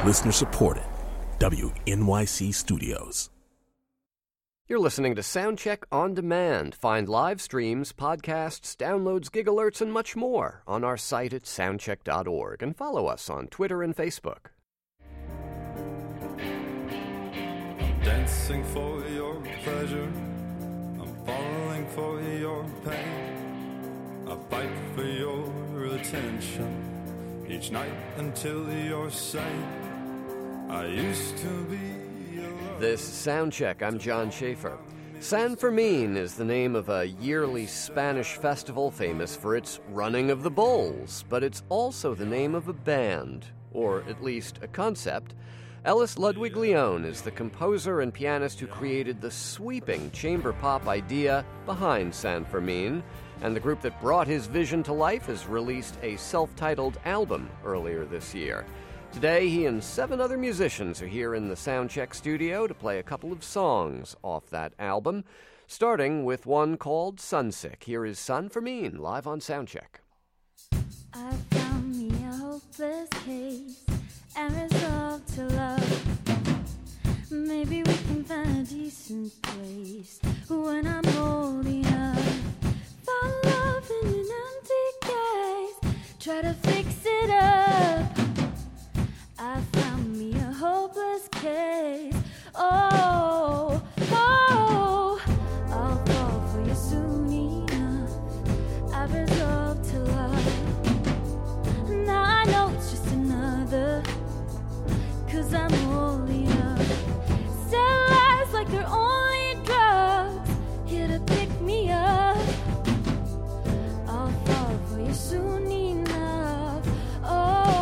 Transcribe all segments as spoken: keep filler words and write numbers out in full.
Listener supported. W N Y C Studios. You're listening to Soundcheck On Demand. Find live streams, podcasts, downloads, gig alerts, and much more on our site at soundcheck dot org. And follow us on Twitter and Facebook. I'm dancing for your pleasure. I'm falling for your pain. I fight for your attention each night until you're sane. I used to be. This is Soundcheck. I'm John Schaefer. San Fermin is the name of a yearly Spanish festival famous for its running of the bulls, but it's also the name of a band, or at least a concept. Ellis Ludwig Leone is the composer and pianist who created the sweeping chamber pop idea behind San Fermin, and the group that brought his vision to life has released a self-titled album earlier this year. Today, he and seven other musicians are here in the Soundcheck studio to play a couple of songs off that album, starting with one called Sunsick. Here is San Fermin, live on Soundcheck. I found me a hopeless case and resolved to love. Maybe we can find a decent place when I'm old enough. Found love in an empty case, try to fix it up. I found me a hopeless case. Oh, oh, I'll fall for you soon enough. I've resolved to love. Now I know it's just another, 'cause I'm old enough. Sell lies like they're only drugs, here to pick me up. I'll fall for you soon enough. Oh,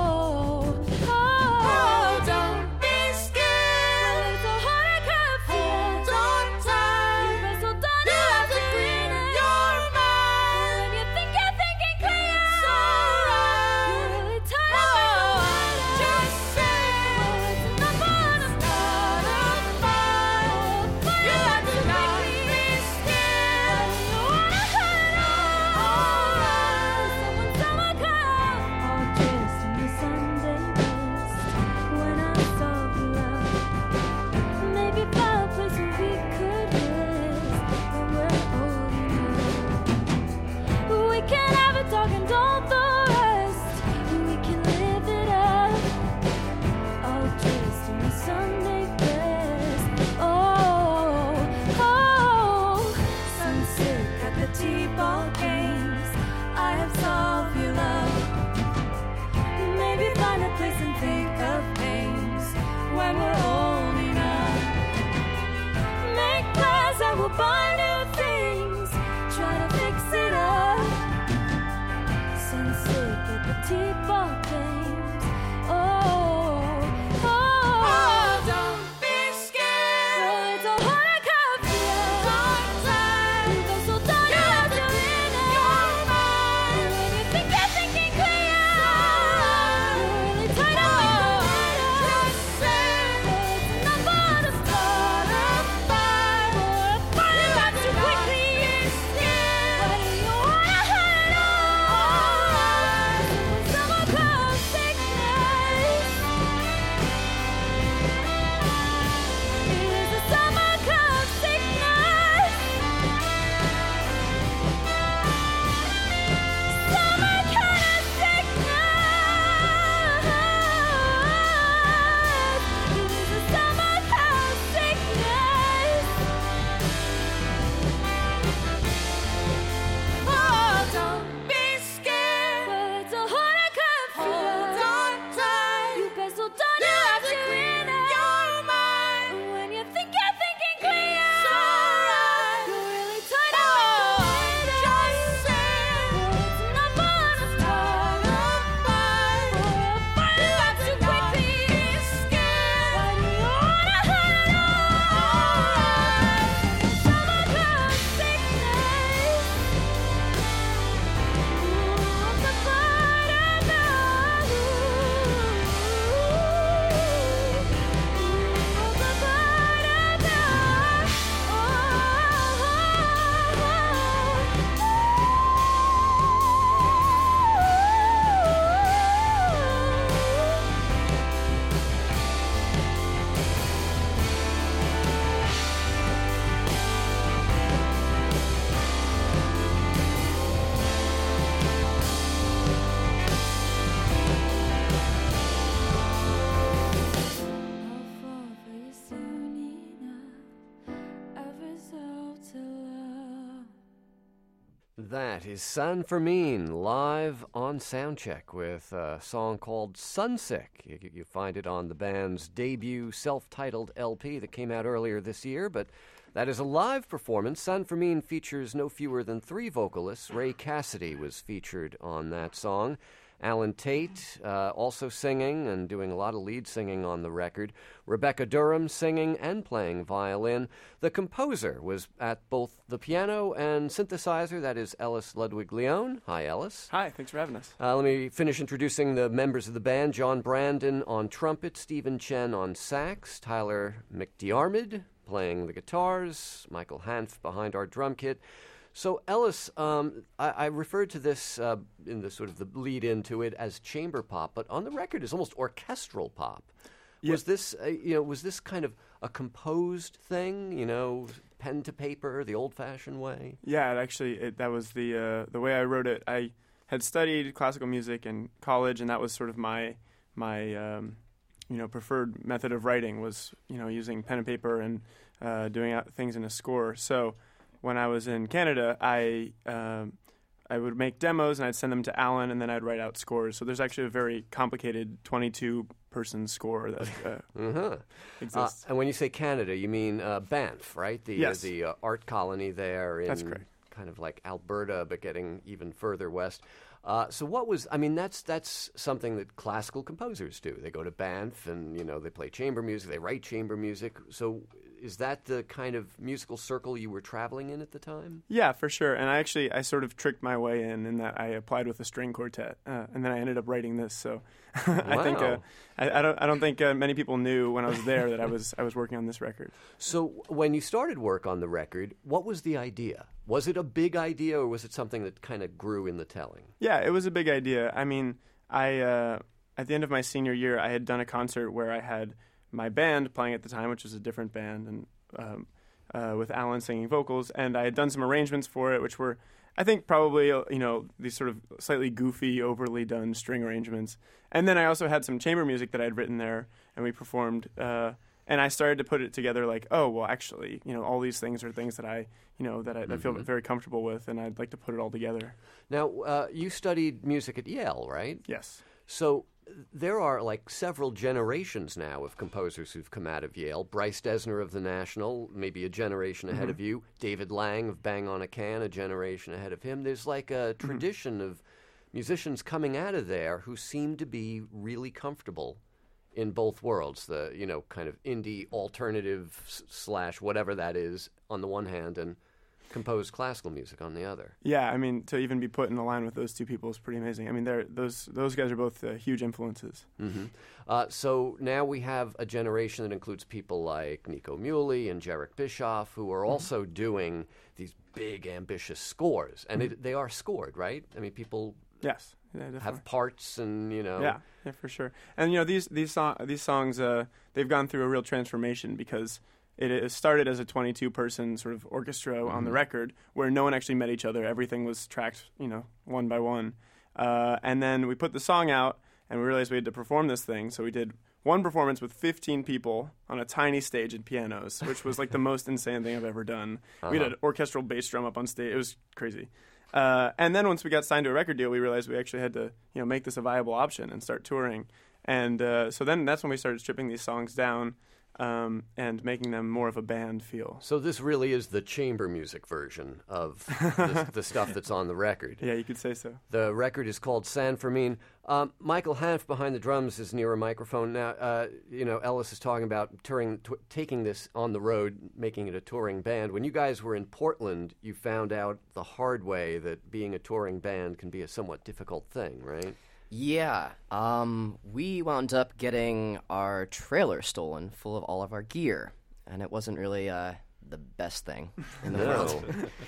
That is San Fermin live on Soundcheck with a song called Sunsick. You, you find it on the band's debut self-titled L P that came out earlier this year, but that is a live performance. San Fermin features no fewer than three vocalists. Ray Cassidy was featured on that song. Alan Tate uh, also singing and doing a lot of lead singing on the record. Rebecca Durham singing and playing violin. The composer was at both the piano and synthesizer. That is Ellis Ludwig-Leone. Hi, Ellis. Hi, thanks for having us. Uh, let me finish introducing the members of the band. John Brandon on trumpet, Stephen Chen on sax, Tyler McDiarmid playing the guitars, Michael Hanf behind our drum kit. So, Ellis, um, I, I referred to this uh, in the sort of the lead into it as chamber pop, but on the record it's almost orchestral pop. Yeah. Was this, uh, you know, was this kind of a composed thing? You know, pen to paper, the old-fashioned way? Yeah, it actually, it, that was the uh, the way I wrote it. I had studied classical music in college, and that was sort of my my um, you know preferred method of writing was you know using pen and paper and uh, doing out things in a score. So when I was in Canada, I um, I would make demos and I'd send them to Alan, and then I'd write out scores. So there's actually a very complicated twenty-two person score that uh, uh-huh. exists. Uh, and when you say Canada, you mean uh, Banff, right? The yes. uh, the uh, art colony there in That's correct. Kind of like Alberta, but getting even further west. Uh, so what was, I mean, that's that's something that classical composers do. They go to Banff and, you know, they play chamber music, they write chamber music. So is that the kind of musical circle you were traveling in at the time? Yeah, for sure. And I actually, I sort of tricked my way in in that I applied with a string quartet, uh, and then I ended up writing this. So I wow. think uh, I, I don't I don't think uh, many people knew when I was there that I was I was working on this record. So when you started work on the record, what was the idea? Was it a big idea, or was it something that kind of grew in the telling? Yeah, it was a big idea. I mean, I uh, at the end of my senior year, I had done a concert where I had my band playing at the time, which was a different band, and um, uh, with Alan singing vocals, and I had done some arrangements for it, which were, I think, probably you know these sort of slightly goofy, overly done string arrangements. And then I also had some chamber music that I had written there, and we performed. Uh, and I started to put it together, like, oh, well, actually, you know, all these things are things that I, you know, that I, mm-hmm. I feel very comfortable with, and I'd like to put it all together. Now, uh, you studied music at Yale, right? Yes. So there are like several generations now of composers who've come out of Yale. Bryce Dessner of the National, maybe a generation ahead mm-hmm. of you. David Lang of Bang on a Can, a generation ahead of him. There's like a tradition mm-hmm. of musicians coming out of there who seem to be really comfortable in both worlds, the, you know, kind of indie alternative s- slash whatever that is on the one hand, and composed classical music on the other. Yeah, I mean, to even be put in a line with those two people is pretty amazing. I mean, they're, those those guys are both uh, huge influences. Mm-hmm. Uh, so now we have a generation that includes people like Nico Muhly and Jarek Bischoff, who are also mm-hmm. doing these big, ambitious scores. And mm-hmm. it, they are scored, right? I mean, people yes, yeah, have parts and, you know... Yeah, yeah, for sure. And, you know, these these, so- these songs, uh, they've gone through a real transformation because it, it started as a twenty-two person sort of orchestra mm-hmm. on the record where no one actually met each other. Everything was tracked, you know, one by one. Uh, and then we put the song out, and we realized we had to perform this thing. So we did one performance with fifteen people on a tiny stage and pianos, which was like the most insane thing I've ever done. Uh-huh. We had an orchestral bass drum up on stage. It was crazy. Uh, and then once we got signed to a record deal, we realized we actually had to, you know, make this a viable option and start touring. And uh, so then that's when we started stripping these songs down um, and making them more of a band feel. So this really is the chamber music version of the, the stuff that's on the record. Yeah, you could say so. The record is called San Fermin. Um, Michael Hanf behind the drums is near a microphone. Now, uh, you know, Ellis is talking about touring, t- taking this on the road, making it a touring band. When you guys were in Portland, you found out the hard way that being a touring band can be a somewhat difficult thing, right? Yeah. Um, we wound up getting our trailer stolen full of all of our gear, and it wasn't really uh, the best thing in the no. world.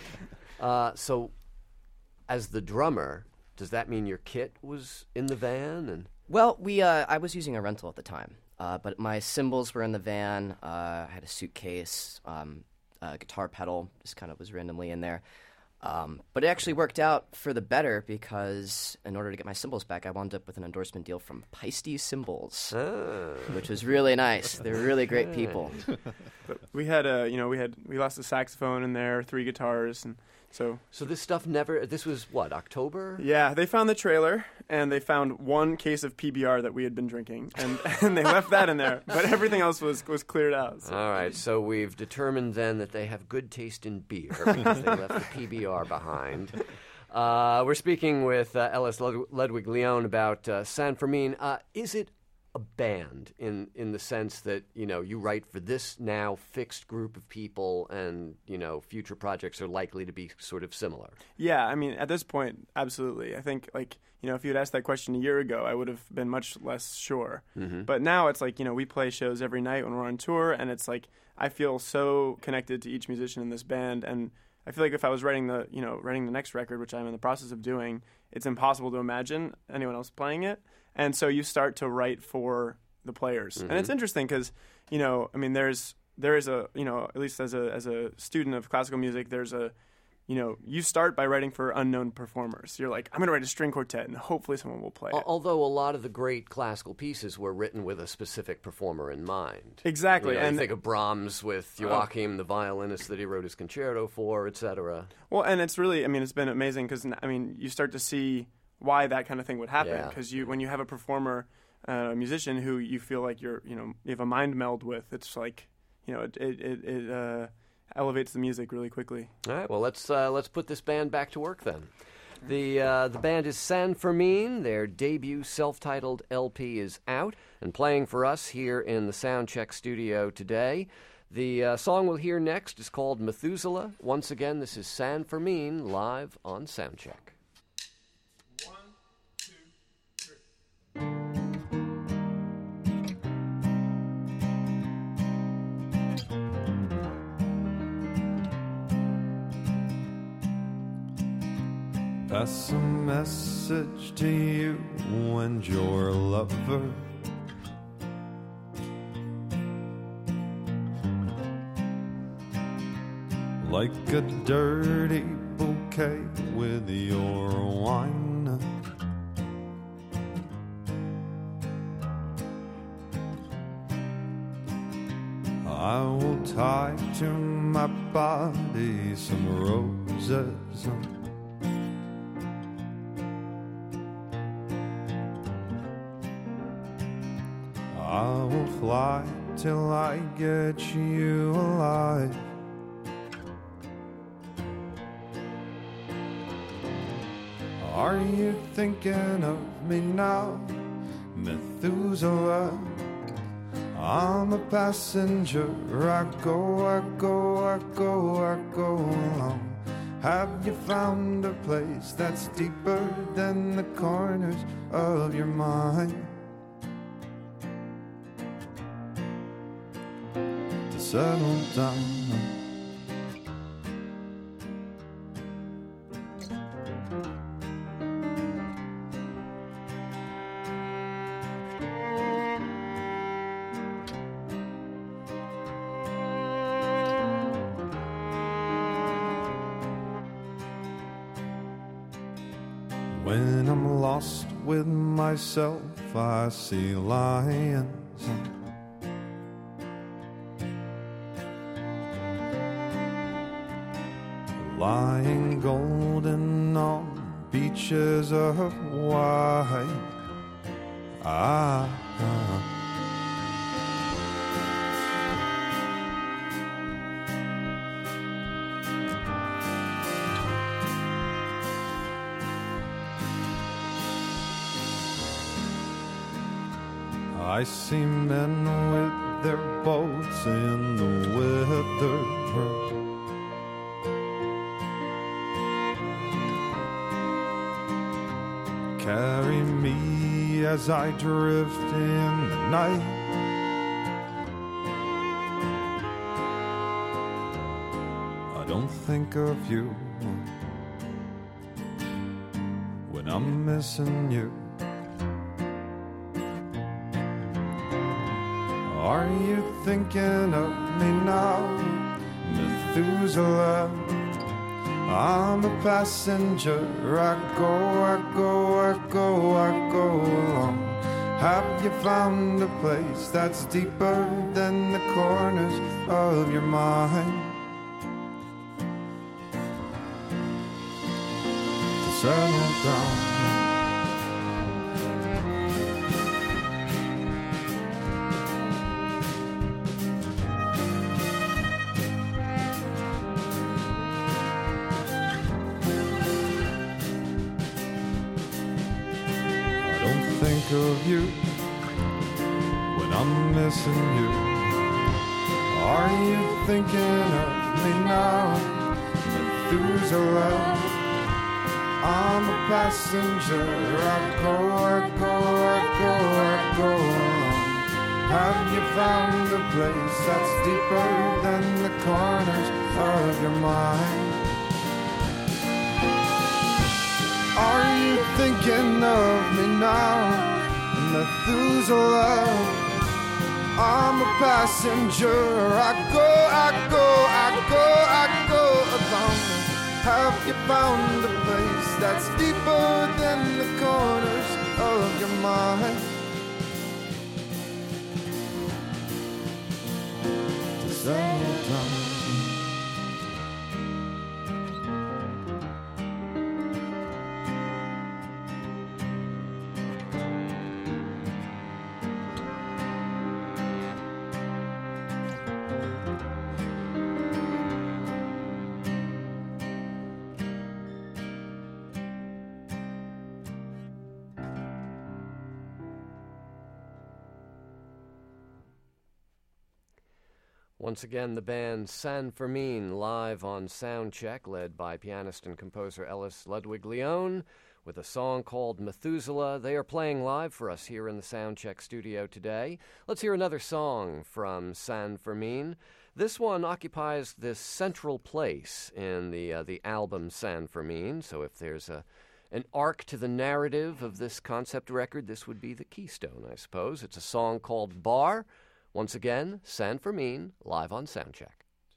uh, so, as the drummer, does that mean your kit was in the van? And Well, we uh, I was using a rental at the time, uh, but my cymbals were in the van. Uh, I had a suitcase, um, a guitar pedal, just kind of was randomly in there. Um, but it actually worked out for the better because in order to get my cymbals back, I wound up with an endorsement deal from Paiste Cymbals, oh. which was really nice. They're really great people. We had a, you know, we had we lost a saxophone in there, three guitars, and so. So this stuff never. This was what, October? Yeah, they found the trailer and they found one case of P B R that we had been drinking, and, and they left that in there, but everything else was was cleared out. So. All right, so we've determined then that they have good taste in beer because they left the P B R behind. Uh, we're speaking with uh, Ellis Lud- Ludwig Leone about uh, San Fermin. Uh, is it a band in in the sense that, you know, you write for this now fixed group of people and, you know, future projects are likely to be sort of similar? Yeah, I mean, at this point, absolutely. I think, like, you know, if you had asked that question a year ago, I would have been much less sure. Mm-hmm. But now it's like, you know, we play shows every night when we're on tour, and it's like I feel so connected to each musician in this band, and I feel like if I was writing the, you know, writing the next record, which I'm in the process of doing, it's impossible to imagine anyone else playing it. And so you start to write for the players. Mm-hmm. And it's interesting because, you know, I mean, there's there is a, you know, at least as a as a student of classical music, there's a, you know, you start by writing for unknown performers. You're like, I'm going to write a string quartet, and hopefully someone will play it. Although a lot of the great classical pieces were written with a specific performer in mind. Exactly. You know, and you think of Brahms with Joachim, oh. the violinist that he wrote his concerto for, et cetera. Well, and it's really, I mean, it's been amazing because, I mean, you start to see why that kind of thing would happen. Because yeah. you, when you have a performer, uh, a musician who you feel like you're, you know, you have a mind meld with, it's like, you know, it, it, it, it uh, elevates the music really quickly. All right, well, let's uh, let's put this band back to work then. The uh, the band is San Fermin. Their debut self-titled L P is out and playing for us here in the Soundcheck studio today. The uh, song we'll hear next is called Methuselah. Once again, this is San Fermin live on Soundcheck. One, two, three. Pass a message to you and your lover. Like a dirty bouquet with your wine. I will tie to my body some roses. I will fly till I get you alive. Are you thinking of me now, Methuselah? I'm a passenger, I go, I go, I go, I go along. Have you found a place that's deeper than the corners of your mind? To settle down. When I'm lost with myself, I see lions. Lying golden on beaches of white. Ah, ah. I see men with their boats in the weather. Carry me as I drift in the night. I don't think of you when I'm missing you. Are you thinking of me now, Methuselah? I'm a passenger, I go, I go, I go, I go along. Have you found a place that's deeper than the corners of your mind to settle down? Think of you when I'm missing you. Are you thinking of me now? Methuselah, I'm a passenger. I go, I go, I go, I go along. Have you found a place that's deeper than the corners of your mind? Are you thinking of me now? Methuselah, I'm a passenger. I go, I go, I go, I go along. Have you found a place that's deeper than the corners of your mind? To settle down. Once again, the band San Fermin live on Soundcheck, led by pianist and composer Ellis Ludwig Leone, with a song called Methuselah. They are playing live for us here in the Soundcheck studio today. Let's hear another song from San Fermin. This one occupies this central place in the uh, the album San Fermin, so if there's a an arc to the narrative of this concept record, this would be the keystone, I suppose. It's a song called Bar. Once again, San Fermin, live on Soundcheck.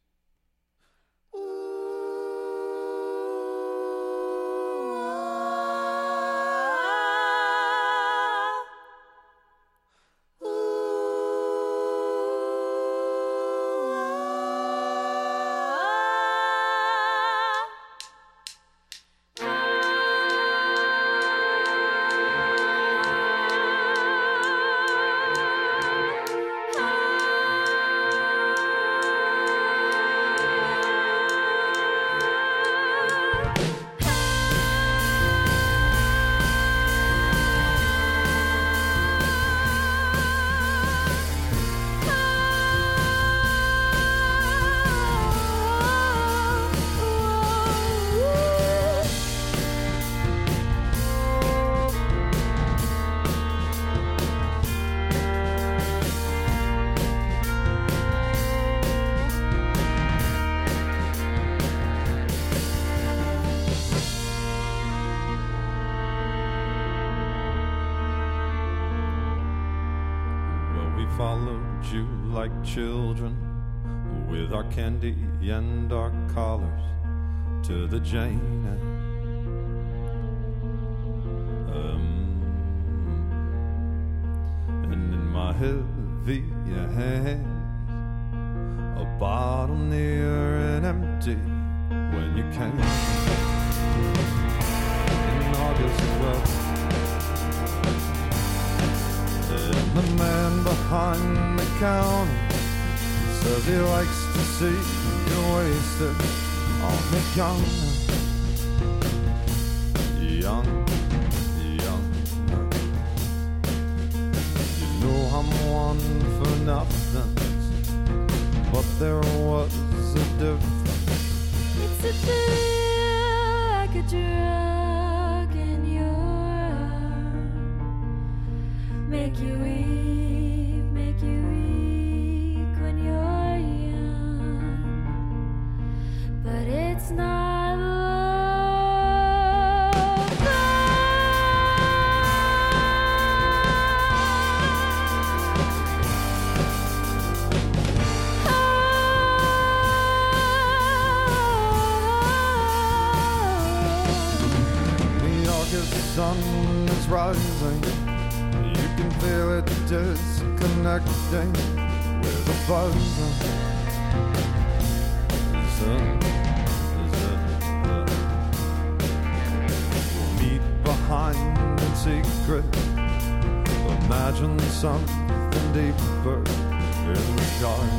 Followed you like children with our candy and our collars to the Jane. Um, and in my heavy hands, a bottle near and empty when you came in August twelfth. And the man behind the counter says he likes to see you wasted on the young, young, young. You know I'm one for nothing, but there was a difference. It's a thrill like a drug in your arm. Make you weep, make you weak when you're young. But it's not love. The August sun is rising. You can feel it disconnecting with the buzz. We'll meet behind in secret. Imagine something deeper in the dark.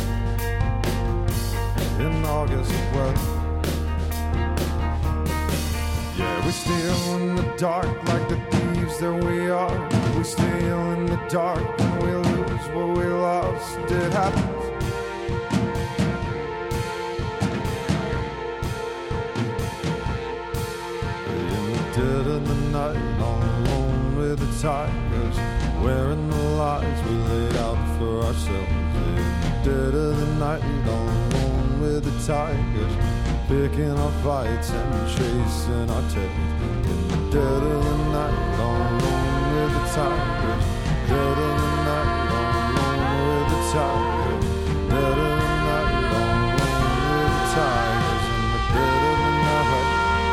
In August weather. Yeah, we steal in the dark like the thieves that we are. We steal in the dark and we lose what we lost. It happens. In the dead of the night, all alone with the tigers, wearing the lies we laid out for ourselves. In the dead of the night, all alone with the tigers, picking our fights and chasing our tails. In the dead of the night, all alone with the tigers. Dead of the night, all alone with the tigers. Dead of the night, all alone with the tigers. In the dead of the night.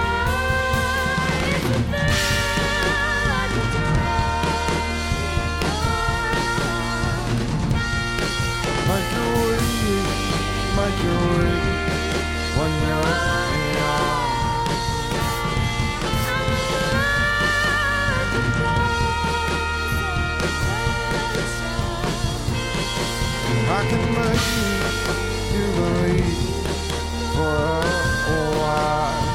Make your way, make your way when you're young. I can make you believe for a while,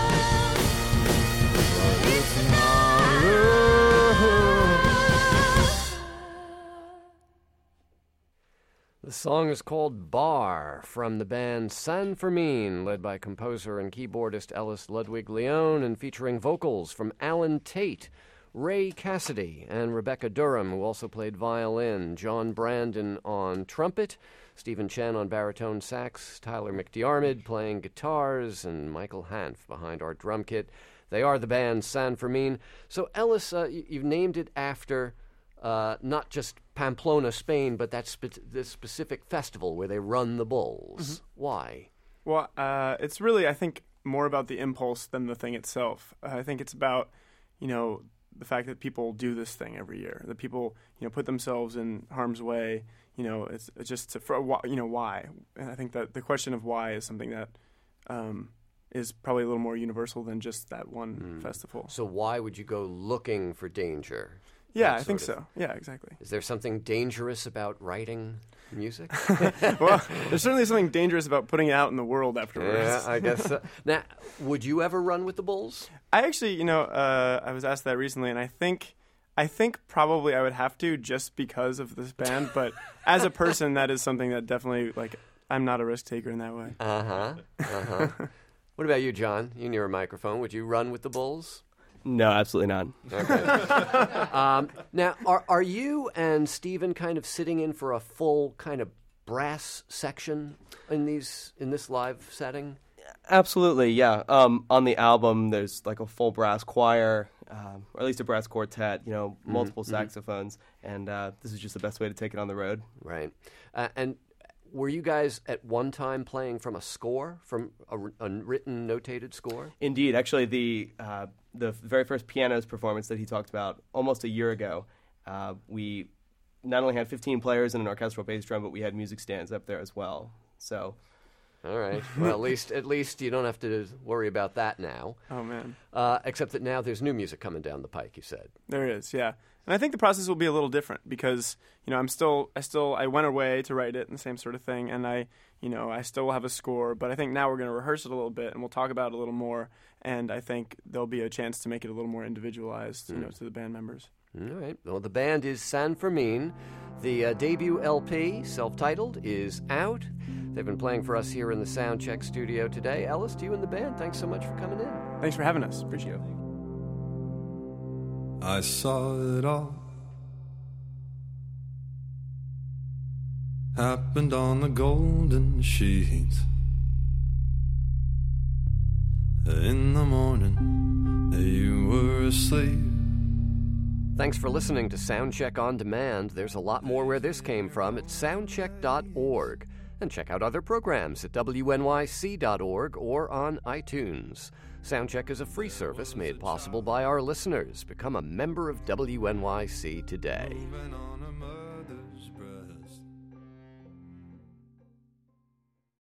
but it's not love. The song is called Bar, from the band San Fermin, led by composer and keyboardist Ellis Ludwig Leone, and featuring vocals from Alan Tate, Ray Cassidy, and Rebecca Durham, who also played violin, John Brandon on trumpet, Stephen Chen on baritone sax, Tyler McDiarmid playing guitars, and Michael Hanf behind our drum kit. They are the band San Fermin. So, Ellis, uh, you, you've named it after uh, not just Pamplona, Spain, but that spe- this specific festival where they run the bulls. Mm-hmm. Why? Well, uh, it's really, I think, more about the impulse than the thing itself. Uh, I think it's about, you know, the fact that people do this thing every year, that people, you know, put themselves in harm's way. You know, it's, it's just to, for you know why. And I think that the question of why is something that um, is probably a little more universal than just that one mm. festival. So why would you go looking for danger? Yeah, I think of. so. Yeah, exactly. Is there something dangerous about writing music? Well, there's certainly something dangerous about putting it out in the world afterwards. Yeah, I guess so. Now, would you ever run with the Bulls? I actually, you know, uh, I was asked that recently, and I think, I think probably I would have to just because of this band. But as a person, that is something that definitely, like, I'm not a risk taker in that way. Uh huh. Uh huh. What about you, John? You near a microphone. Would you run with the Bulls? No, absolutely not. Okay. um, now, are are you and Stephen kind of sitting in for a full kind of brass section in these in this live setting? Absolutely, yeah. Um, on the album, there's like a full brass choir, um, or at least a brass quartet. You know, multiple mm-hmm. saxophones, and uh, this is just the best way to take it on the road. Right. Uh, and were you guys at one time playing from a score, from a, a written, notated score? Indeed. Actually, the uh, the very first pianos performance that he talked about almost a year ago, uh, we not only had fifteen players and an orchestral bass drum, but we had music stands up there as well. So, all right. Well, at least at least you don't have to worry about that now. Oh man. Uh, except that now there's new music coming down the pike. You said there is, yeah. And I think the process will be a little different because, you know, I'm still, I still, I went away to write it and the same sort of thing, and I, you know, I still have a score, but I think now we're going to rehearse it a little bit and we'll talk about it a little more, and I think there'll be a chance to make it a little more individualized, you mm. know, to the band members. All right. Well, the band is San Fermin. The uh, debut L P, self-titled, is out. They've been playing for us here in the Soundcheck studio today. Ellis, to you and the band, thanks so much for coming in. Thanks for having us. Appreciate it. I saw it all happened on the golden sheets. In the morning, you were asleep. Thanks for listening to Soundcheck On Demand. There's a lot more where this came from at soundcheck dot org. And check out other programs at W N Y C dot org or on iTunes. Soundcheck is a free service made possible by our listeners. Become a member of W N Y C today. Moving on